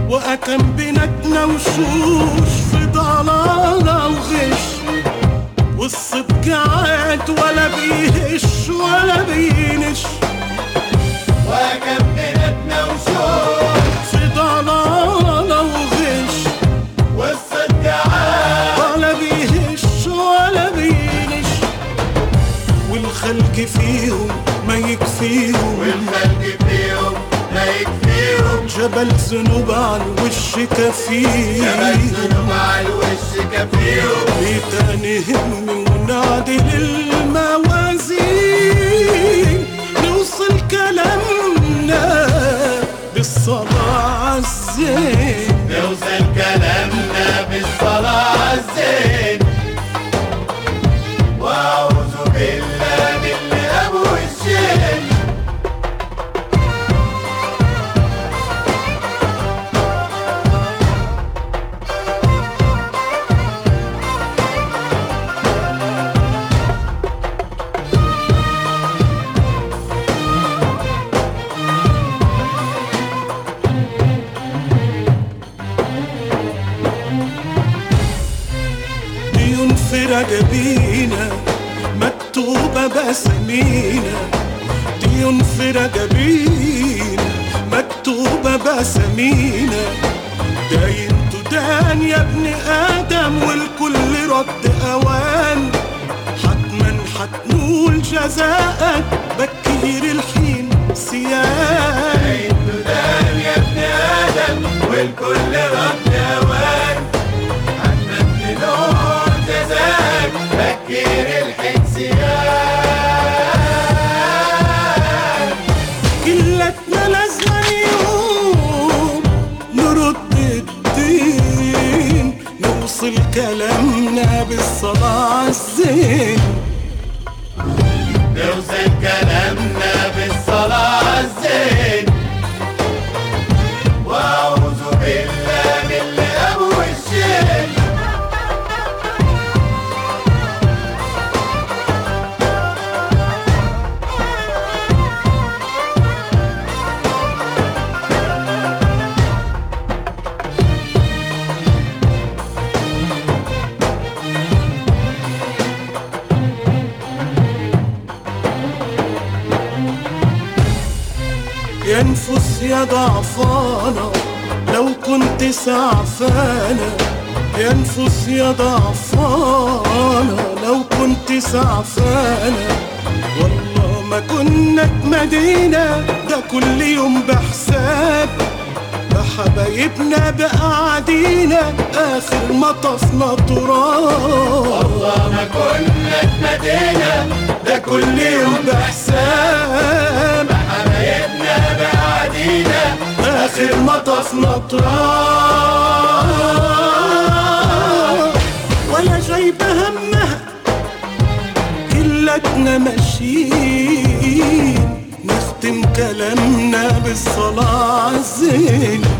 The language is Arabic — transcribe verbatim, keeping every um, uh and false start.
وأتم بيناتنا وشوش في ضلالة وغش، والصدق عاد ولا بيهش ولا بينش. وأتم بيناتنا وشوش في ضلالة وغش، والصدق عاد ولا بيهش ولا بينش. والخلق فيهم ما يكفيهم، والخلق فيهم ما يكفيهم. جبل ذنوب على الوش كفيهم، جبل ذنوب على الوش كفيهم. ليه تاني هم ونعدل الموازين، نوصل كلامنا بالصلاة عالزين، نوصل كلامنا بالصلاة عالزين. وأعوذ بالله من أبو الشين. ديون في رجبينا مكتوبة بأسامينا، ديون في رجبينا مكتوبة بأسامينا. داين تدان يا ابن آدم والكل رد أوان، حتما حتنول جزاءك بكير الحين سيان. داين تدان يا ابن آدم والكل رد أوان، حتما تنول جزاءك بكير الحين سيان. كلتنا لازم يوم نرد الدين، نوصل كلامنا بالصلاة عالزين، نوصل كلامنا بالصلاة عالزين. وأعوذ بالله من أبو الشين. يا نفوس يا ضعفانة لو كنت سعفانة، يا نفوس يا ضعفانة لو كنت سعفانة. والله ما كنا اتمدينا ده كل يوم بحساب، ده حبايبنا بقعدينا آخر مطفنا تراب. والله ما كنا اتمدينا ده كل يوم بحساب، حبايبنا بعدينا آخر مطفنا تراب. ولا جايبة همها كلتنا ماشيين، نختم كلامنا بالصلاة عالزين.